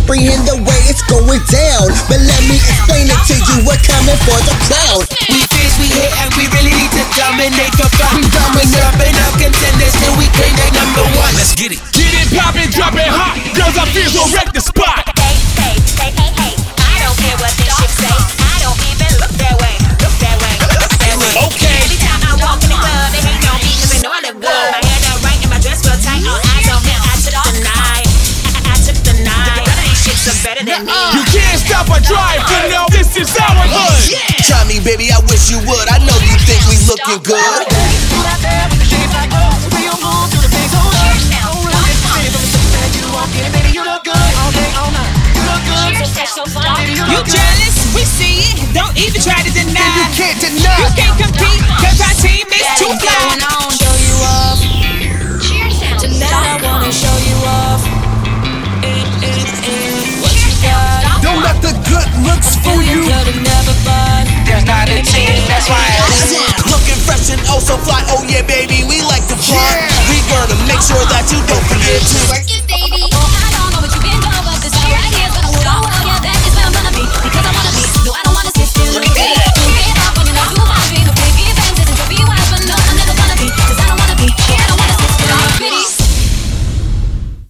comprehend the way it's going down. But let me explain it to you, we're coming for the crown. We fierce, we hit, and we really need to dominate for fun. We're serving up contenders till we claim they number one. Let's get it. Get it poppin', drop it hot. Girls, I feel so wreck the spot. Hey, I don't care what this shit say. I don't even look that way. Look that way. Look that way. Okay. Every time I walk in the club, they hate on me 'cause they know I look good. My hair done right and my dress real tight. All eyes on me. I took the night. I took the night. None of these shits are better than me. You can't stop a drive, you know this is our hood. Try me, baby, I wish you would. I know you think we looking good.